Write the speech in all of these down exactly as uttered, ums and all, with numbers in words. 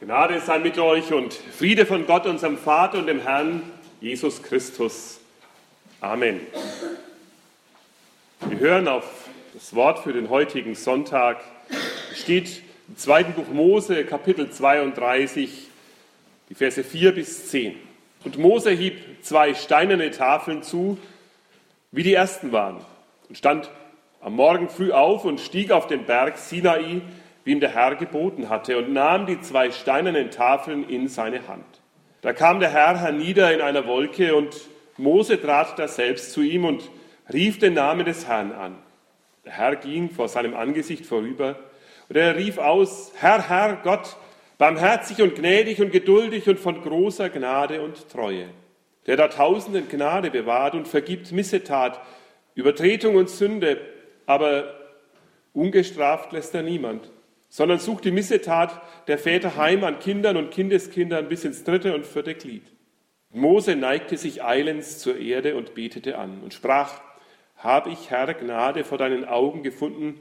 Gnade sei mit euch und Friede von Gott, unserem Vater und dem Herrn Jesus Christus. Amen. Wir hören auf das Wort für den heutigen Sonntag. Es steht im zweiten Buch Mose, Kapitel zweiunddreißig, die Verse vier bis zehn. Und Mose hieb zwei steinerne Tafeln zu, wie die ersten waren, und stand am Morgen früh auf und stieg auf den Berg Sinai, wie ihm der Herr geboten hatte, und nahm die zwei steinernen Tafeln in seine Hand. Da kam der Herr hernieder in einer Wolke, und Mose trat daselbst zu ihm und rief den Namen des Herrn an. Der Herr ging vor seinem Angesicht vorüber, und er rief aus: Herr, Herr, Gott, barmherzig und gnädig und geduldig und von großer Gnade und Treue, der da Tausenden Gnade bewahrt und vergibt Missetat, Übertretung und Sünde, aber ungestraft lässt er niemand, sondern sucht die Missetat der Väter heim an Kindern und Kindeskindern bis ins dritte und vierte Glied. Mose neigte sich eilends zur Erde und betete an und sprach: Hab ich, Herr, Gnade vor deinen Augen gefunden,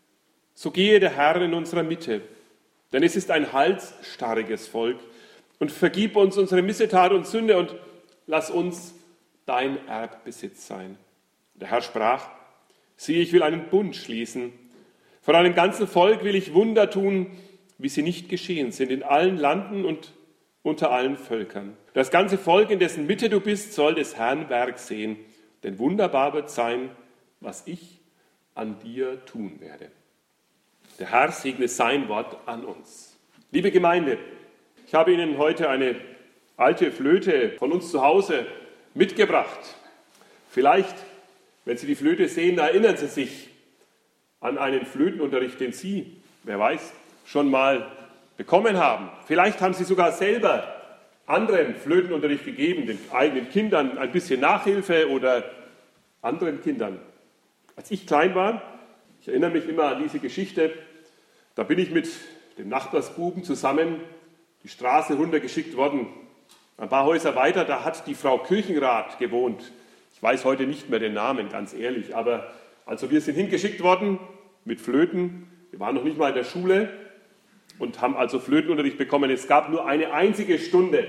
so gehe der Herr in unserer Mitte, denn es ist ein halsstarriges Volk, und vergib uns unsere Missetat und Sünde und lass uns dein Erbbesitz sein. Der Herr sprach: Siehe, ich will einen Bund schließen. Vor einem ganzen Volk will ich Wunder tun, wie sie nicht geschehen sind, in allen Landen und unter allen Völkern. Das ganze Volk, in dessen Mitte du bist, soll des Herrn Werk sehen, denn wunderbar wird sein, was ich an dir tun werde. Der Herr segne sein Wort an uns. Liebe Gemeinde, ich habe Ihnen heute eine alte Flöte von uns zu Hause mitgebracht. Vielleicht, wenn Sie die Flöte sehen, erinnern Sie sich an einen Flötenunterricht, den Sie, wer weiß, schon mal bekommen haben. Vielleicht haben Sie sogar selber anderen Flötenunterricht gegeben, den eigenen Kindern ein bisschen Nachhilfe oder anderen Kindern. Als ich klein war, ich erinnere mich immer an diese Geschichte, da bin ich mit dem Nachbarsbuben zusammen die Straße runtergeschickt worden. Ein paar Häuser weiter, da hat die Frau Kirchenrat gewohnt. Ich weiß heute nicht mehr den Namen, ganz ehrlich, aber also wir sind hingeschickt worden mit Flöten. Wir waren noch nicht mal in der Schule und haben also Flötenunterricht bekommen. Es gab nur eine einzige Stunde.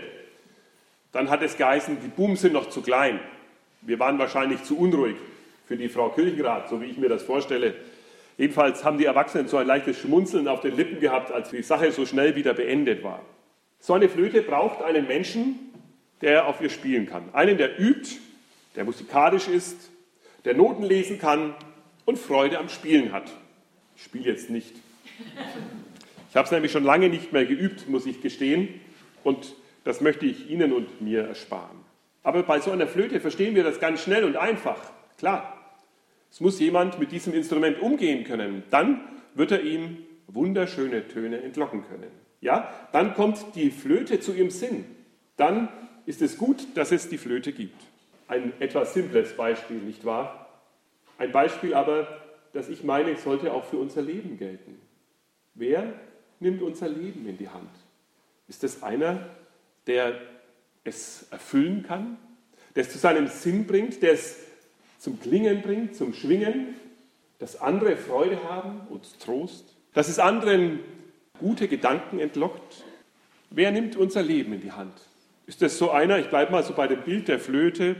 Dann hat es geheißen, die Buben sind noch zu klein. Wir waren wahrscheinlich zu unruhig für die Frau Kirchenrat, so wie ich mir das vorstelle. Jedenfalls haben die Erwachsenen so ein leichtes Schmunzeln auf den Lippen gehabt, als die Sache so schnell wieder beendet war. So eine Flöte braucht einen Menschen, der auf ihr spielen kann. Einen, der übt, der musikalisch ist, der Noten lesen kann und Freude am Spielen hat. Ich spiele jetzt nicht. Ich habe es nämlich schon lange nicht mehr geübt, muss ich gestehen, und das möchte ich Ihnen und mir ersparen. Aber bei so einer Flöte verstehen wir das ganz schnell und einfach. Klar, es muss jemand mit diesem Instrument umgehen können. Dann wird er ihm wunderschöne Töne entlocken können. Ja, dann kommt die Flöte zu ihrem Sinn. Dann ist es gut, dass es die Flöte gibt. Ein etwas simples Beispiel, nicht wahr? Ein Beispiel aber, das ich meine, sollte auch für unser Leben gelten. Wer nimmt unser Leben in die Hand? Ist es einer, der es erfüllen kann, der es zu seinem Sinn bringt, der es zum Klingen bringt, zum Schwingen, dass andere Freude haben und Trost, dass es anderen gute Gedanken entlockt? Wer nimmt unser Leben in die Hand? Ist es so einer, ich bleibe mal so bei dem Bild der Flöte,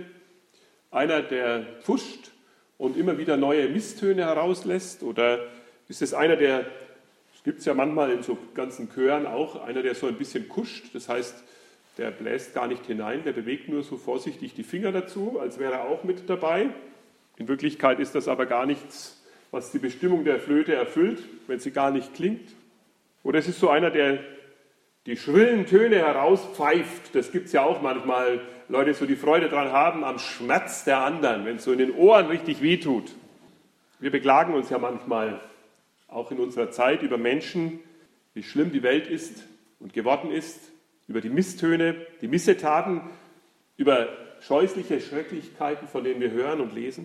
einer, der pfuscht und immer wieder neue Misstöne herauslässt? Oder ist es einer, der, das gibt es ja manchmal in so ganzen Chören auch, einer, der so ein bisschen kuscht, das heißt, der bläst gar nicht hinein, der bewegt nur so vorsichtig die Finger dazu, als wäre er auch mit dabei. In Wirklichkeit ist das aber gar nichts, was die Bestimmung der Flöte erfüllt, wenn sie gar nicht klingt. Oder es ist so einer, der die schrillen Töne herauspfeift. Das gibt es ja auch manchmal, Leute, so die Freude daran haben, am Schmerz der anderen, wenn es so in den Ohren richtig wehtut. Wir beklagen uns ja manchmal, auch in unserer Zeit, über Menschen, wie schlimm die Welt ist und geworden ist, über die Misstöne, die Missetaten, über scheußliche Schrecklichkeiten, von denen wir hören und lesen.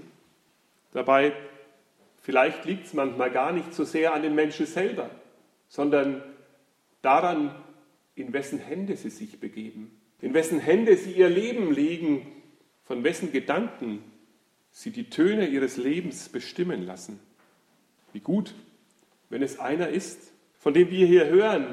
Dabei, vielleicht liegt es manchmal gar nicht so sehr an den Menschen selber, sondern daran, in wessen Hände sie sich begeben, in wessen Hände sie ihr Leben legen, von wessen Gedanken sie die Töne ihres Lebens bestimmen lassen. Wie gut, wenn es einer ist, von dem wir hier hören,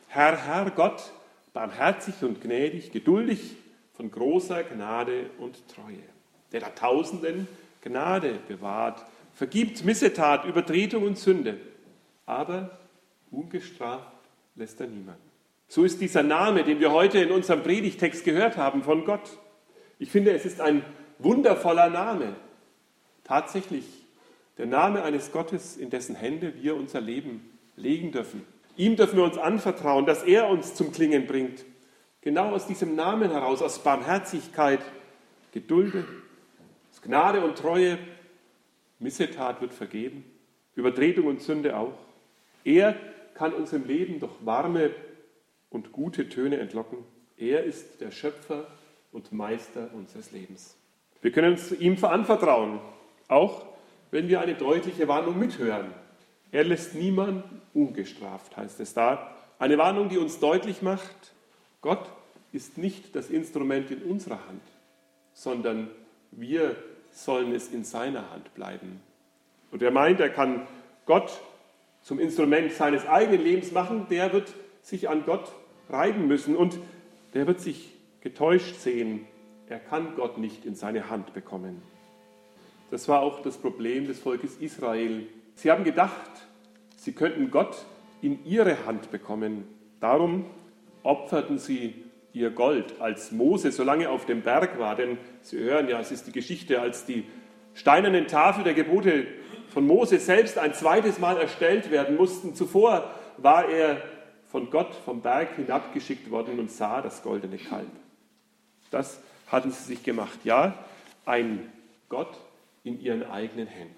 Herr, Herr Gott, barmherzig und gnädig, geduldig, von großer Gnade und Treue, der da Tausenden Gnade bewahrt, vergibt Missetat, Übertretung und Sünde, aber ungestraft lässt er niemanden. So ist dieser Name, den wir heute in unserem Predigtext gehört haben von Gott. Ich finde, es ist ein wundervoller Name. Tatsächlich der Name eines Gottes, in dessen Hände wir unser Leben legen dürfen. Ihm dürfen wir uns anvertrauen, dass er uns zum Klingen bringt. Genau aus diesem Namen heraus, aus Barmherzigkeit, Geduld, aus Gnade und Treue, Missetat wird vergeben, Übertretung und Sünde auch. Er kann unserem Leben doch warme und gute Töne entlocken. Er ist der Schöpfer und Meister unseres Lebens. Wir können uns ihm anvertrauen, auch wenn wir eine deutliche Warnung mithören. Er lässt niemanden ungestraft, heißt es da. Eine Warnung, die uns deutlich macht, Gott ist nicht das Instrument in unserer Hand, sondern wir sollen es in seiner Hand bleiben. Und wer meint, er kann Gott zum Instrument seines eigenen Lebens machen, der wird sich an Gott reiben müssen und der wird sich getäuscht sehen. Er kann Gott nicht in seine Hand bekommen. Das war auch das Problem des Volkes Israel. Sie haben gedacht, sie könnten Gott in ihre Hand bekommen. Darum opferten sie ihr Gold, als Mose so lange auf dem Berg war. Denn Sie hören ja, es ist die Geschichte, als die steinernen Tafeln der Gebote von Mose selbst ein zweites Mal erstellt werden mussten. Zuvor war er von Gott vom Berg hinabgeschickt worden und sah das goldene Kalb. Das hatten sie sich gemacht. Ja, ein Gott in ihren eigenen Händen.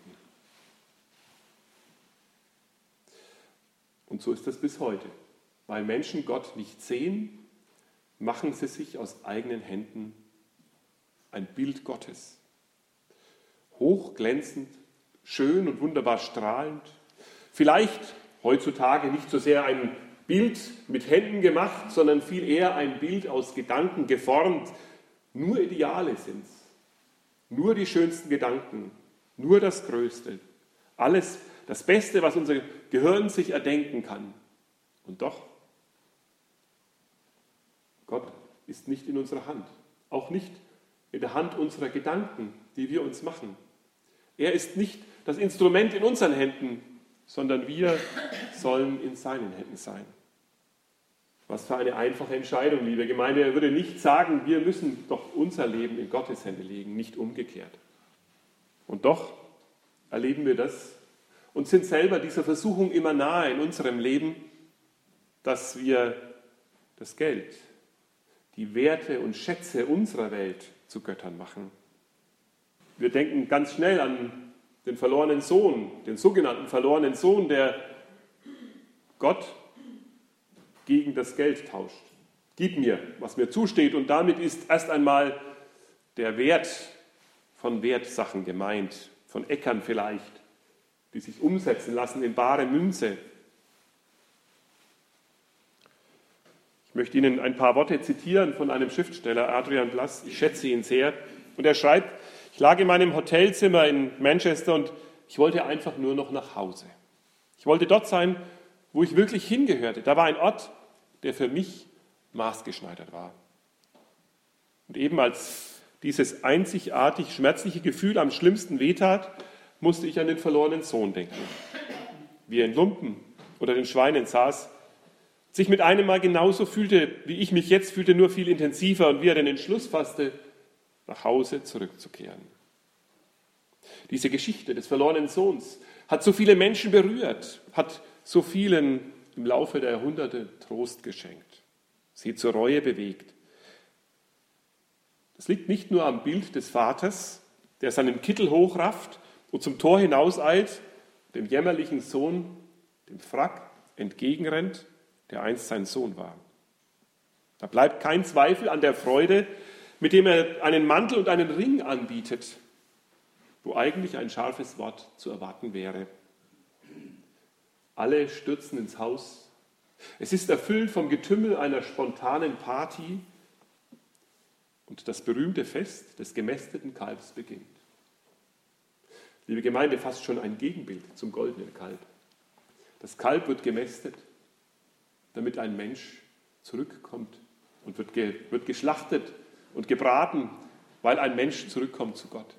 Und so ist das bis heute. Weil Menschen Gott nicht sehen, machen sie sich aus eigenen Händen ein Bild Gottes. Hochglänzend, schön und wunderbar strahlend. Vielleicht heutzutage nicht so sehr ein Bild mit Händen gemacht, sondern viel eher ein Bild aus Gedanken geformt. Nur Ideale sind es. Nur die schönsten Gedanken. Nur das Größte. Alles das Beste, was unser Gehirn sich erdenken kann. Und doch, Gott ist nicht in unserer Hand. Auch nicht in der Hand unserer Gedanken, die wir uns machen. Er ist nicht das Instrument in unseren Händen, sondern wir sollen in seinen Händen sein. Was für eine einfache Entscheidung, liebe Gemeinde. Er würde nicht sagen, wir müssen doch unser Leben in Gottes Hände legen, nicht umgekehrt. Und doch erleben wir das und sind selber dieser Versuchung immer nahe in unserem Leben, dass wir das Geld, die Werte und Schätze unserer Welt zu Göttern machen. Wir denken ganz schnell an den verlorenen Sohn, den sogenannten verlorenen Sohn, der Gott gegen das Geld tauscht. Gib mir, was mir zusteht, und damit ist erst einmal der Wert von Wertsachen gemeint, von Äckern vielleicht, die sich umsetzen lassen in bare Münze. Ich möchte Ihnen ein paar Worte zitieren von einem Schriftsteller, Adrian Blass. Ich schätze ihn sehr. Und er schreibt, ich lag in meinem Hotelzimmer in Manchester und ich wollte einfach nur noch nach Hause. Ich wollte dort sein, wo ich wirklich hingehörte. Da war ein Ort, der für mich maßgeschneidert war. Und eben als dieses einzigartig schmerzliche Gefühl am schlimmsten wehtat, musste ich an den verlorenen Sohn denken. Wie er in Lumpen oder den Schweinen saß, sich mit einem Mal genauso fühlte, wie ich mich jetzt fühlte, nur viel intensiver, und wie er den Entschluss fasste, nach Hause zurückzukehren. Diese Geschichte des verlorenen Sohns hat so viele Menschen berührt, hat so vielen im Laufe der Jahrhunderte Trost geschenkt, sie zur Reue bewegt. Das liegt nicht nur am Bild des Vaters, der seinen Kittel hochrafft und zum Tor hinauseilt, dem jämmerlichen Sohn, dem Frack, entgegenrennt, der einst sein Sohn war. Da bleibt kein Zweifel an der Freude, mit dem er einen Mantel und einen Ring anbietet, wo eigentlich ein scharfes Wort zu erwarten wäre. Alle stürzen ins Haus. Es ist erfüllt vom Getümmel einer spontanen Party und das berühmte Fest des gemästeten Kalbs beginnt. Liebe Gemeinde, fast schon ein Gegenbild zum goldenen Kalb. Das Kalb wird gemästet, damit ein Mensch zurückkommt und wird, ge, wird geschlachtet und gebraten, weil ein Mensch zurückkommt zu Gott.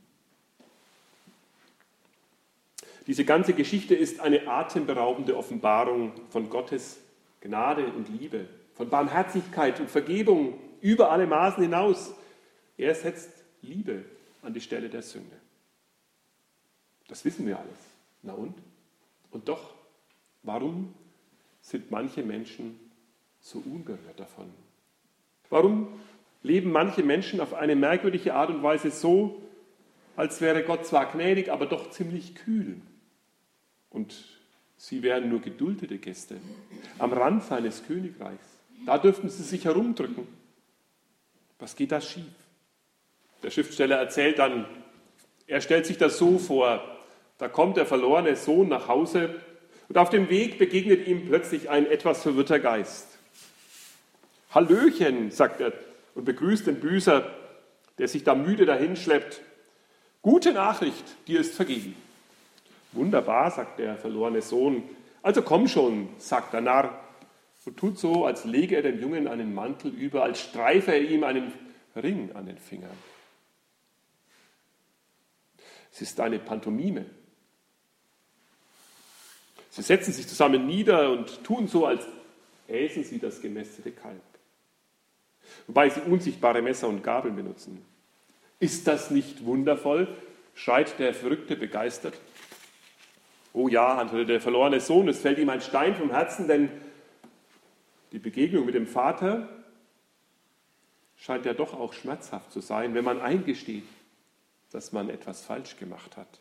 Diese ganze Geschichte ist eine atemberaubende Offenbarung von Gottes Gnade und Liebe, von Barmherzigkeit und Vergebung über alle Maßen hinaus. Er setzt Liebe an die Stelle der Sünde. Das wissen wir alles. Na und? Und doch, warum sind manche Menschen so unberührt davon? Warum leben manche Menschen auf eine merkwürdige Art und Weise so, als wäre Gott zwar gnädig, aber doch ziemlich kühl? Und sie wären nur geduldete Gäste am Rand seines Königreichs. Da dürften sie sich herumdrücken. Was geht da schief? Der Schriftsteller erzählt dann, er stellt sich das so vor, da kommt der verlorene Sohn nach Hause und auf dem Weg begegnet ihm plötzlich ein etwas verwirrter Geist. Hallöchen, sagt er und begrüßt den Büßer, der sich da müde dahinschleppt. Gute Nachricht, dir ist vergeben. Wunderbar, sagt der verlorene Sohn. Also komm schon, sagt der Narr und tut so, als lege er dem Jungen einen Mantel über, als streife er ihm einen Ring an den Fingern. Es ist eine Pantomime. Sie setzen sich zusammen nieder und tun so, als äßen sie das gemästete Kalb. Wobei sie unsichtbare Messer und Gabeln benutzen. Ist das nicht wundervoll? Schreit der Verrückte begeistert. Oh ja, antwortet der verlorene Sohn, es fällt ihm ein Stein vom Herzen, denn die Begegnung mit dem Vater scheint ja doch auch schmerzhaft zu sein, wenn man eingesteht, dass man etwas falsch gemacht hat.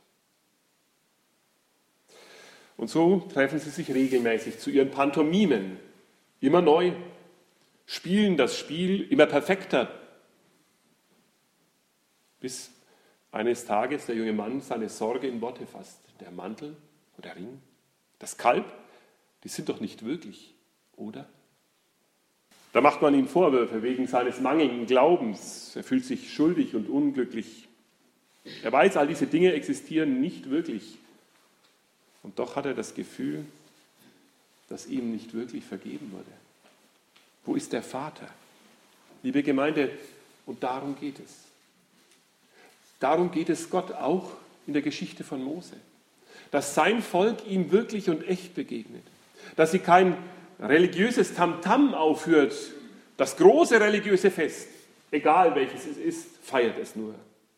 Und so treffen sie sich regelmäßig zu ihren Pantomimen, immer neu, spielen das Spiel immer perfekter, bis eines Tages der junge Mann seine Sorge in Worte fasst. Der Mantel und der Ring, das Kalb, die sind doch nicht wirklich, oder? Da macht man ihm Vorwürfe wegen seines mangelnden Glaubens. Er fühlt sich schuldig und unglücklich. Er weiß, all diese Dinge existieren nicht wirklich. Und doch hat er das Gefühl, dass ihm nicht wirklich vergeben wurde. Wo ist der Vater? Liebe Gemeinde, und darum geht es. Darum geht es Gott auch in der Geschichte von Mose. Dass sein Volk ihm wirklich und echt begegnet. Dass sie kein religiöses Tamtam aufführt, das große religiöse Fest, egal welches es ist, feiert es nur.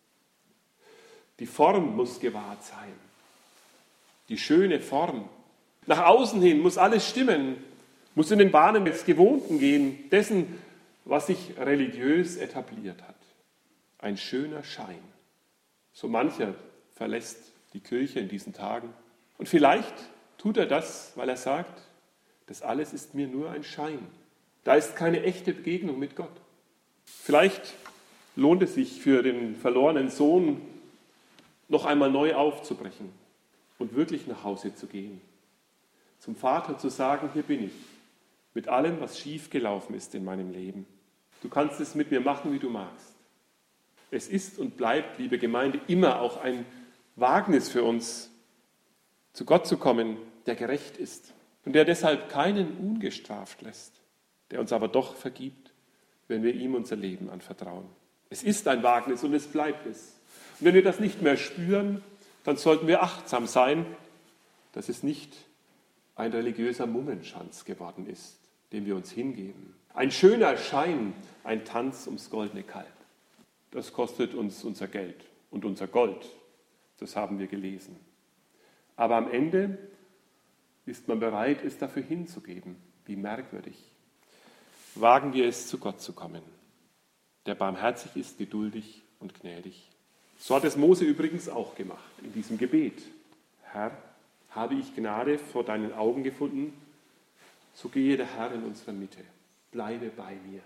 Die Form muss gewahrt sein. Die schöne Form. Nach außen hin muss alles stimmen, muss in den Bahnen des Gewohnten gehen, dessen, was sich religiös etabliert hat. Ein schöner Schein. So mancher verlässt die Kirche in diesen Tagen. Und vielleicht tut er das, weil er sagt, das alles ist mir nur ein Schein. Da ist keine echte Begegnung mit Gott. Vielleicht lohnt es sich für den verlorenen Sohn, noch einmal neu aufzubrechen und wirklich nach Hause zu gehen. Zum Vater zu sagen, hier bin ich, mit allem, was schief gelaufen ist in meinem Leben. Du kannst es mit mir machen, wie du magst. Es ist und bleibt, liebe Gemeinde, immer auch ein Wagnis für uns, zu Gott zu kommen, der gerecht ist und der deshalb keinen ungestraft lässt, der uns aber doch vergibt, wenn wir ihm unser Leben anvertrauen. Es ist ein Wagnis und es bleibt es. Und wenn wir das nicht mehr spüren, dann sollten wir achtsam sein, dass es nicht ein religiöser Mummenschanz geworden ist, dem wir uns hingeben. Ein schöner Schein, ein Tanz ums goldene Kalb. Das kostet uns unser Geld und unser Gold. Das haben wir gelesen. Aber am Ende ist man bereit, es dafür hinzugeben. Wie merkwürdig. Wagen wir es, zu Gott zu kommen, der barmherzig ist, geduldig und gnädig. So hat es Mose übrigens auch gemacht in diesem Gebet. Herr, habe ich Gnade vor deinen Augen gefunden, so gehe der Herr in unserer Mitte. Bleibe bei mir.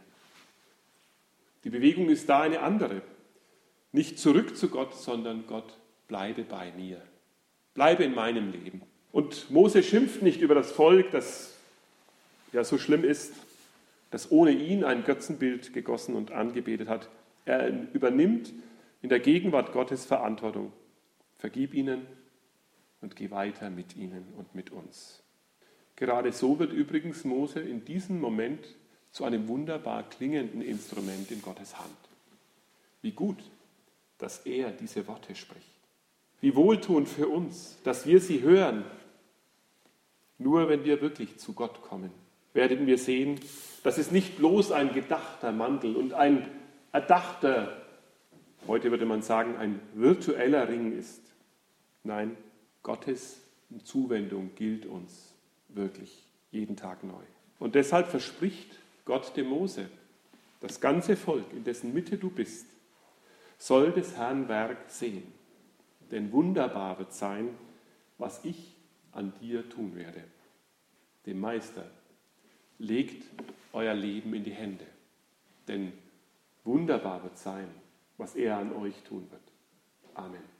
Die Bewegung ist da eine andere. Nicht zurück zu Gott, sondern Gott, bleibe bei mir. Bleibe in meinem Leben. Und Mose schimpft nicht über das Volk, das ja so schlimm ist, das ohne ihn ein Götzenbild gegossen und angebetet hat. Er übernimmt in der Gegenwart Gottes Verantwortung. Vergib ihnen und geh weiter mit ihnen und mit uns. Gerade so wird übrigens Mose in diesem Moment zu einem wunderbar klingenden Instrument in Gottes Hand. Wie gut, dass er diese Worte spricht. Wie wohltuend für uns, dass wir sie hören. Nur wenn wir wirklich zu Gott kommen, werden wir sehen, dass es nicht bloß ein gedachter Mantel und ein erdachter, heute würde man sagen, ein virtueller Ring ist. Nein, Gottes Zuwendung gilt uns wirklich jeden Tag neu. Und deshalb verspricht Gott dem Mose, das ganze Volk, in dessen Mitte du bist, soll des Herrn Werk sehen. Denn wunderbar wird sein, was ich an dir tun werde. Dem Meister, legt euer Leben in die Hände. Denn wunderbar wird sein, was er an euch tun wird. Amen.